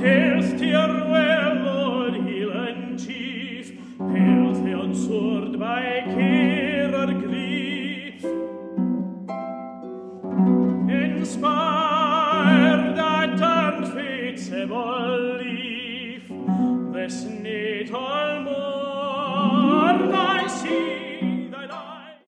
Hail's tier well, Lord, hill and chief, hail's the unsword by care or grief. Inspired that turned fate's evil leaf, this natal more thy sea